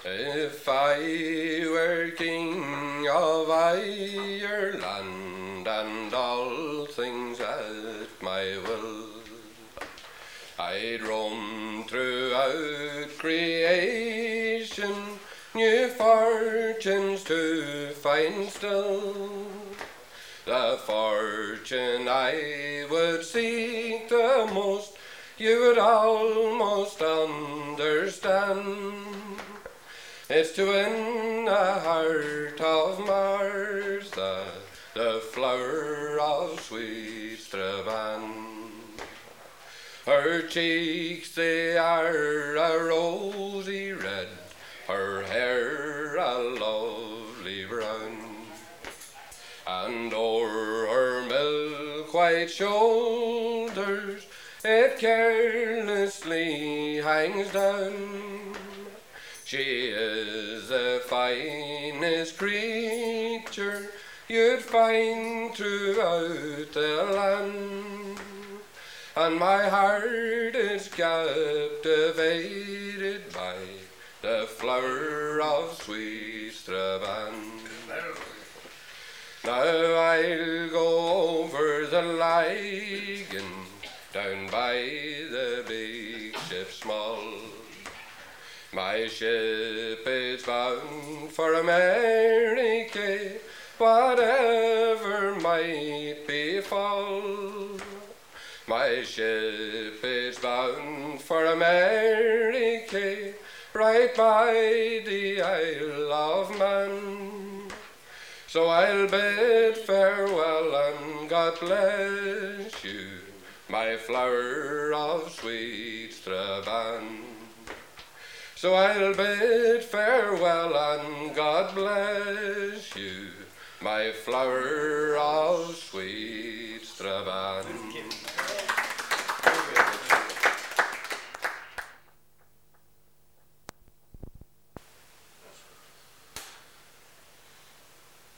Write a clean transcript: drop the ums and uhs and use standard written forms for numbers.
If I were king of Ireland and all things at my will, I'd roam throughout creation, new fortunes to find still. The fortune I would seek the most, you would almost understand. It's to win the heart of Martha, the flower of sweet Strabane. Her cheeks they are a rosy red, her hair a lovely brown, and o'er her milk-white shoulders it carelessly hangs down. She is the finest creature you'd find throughout the land, and my heart is captivated by the flower of sweet Strabane. Now I'll go over the Lagan, down by the big ship small. My ship is bound for America, whatever might befall. My ship is bound for America, right by the Isle of Man. So I'll bid farewell and God bless you, my flower of sweet Strabane. So I'll bid farewell and God bless you, my flower of sweet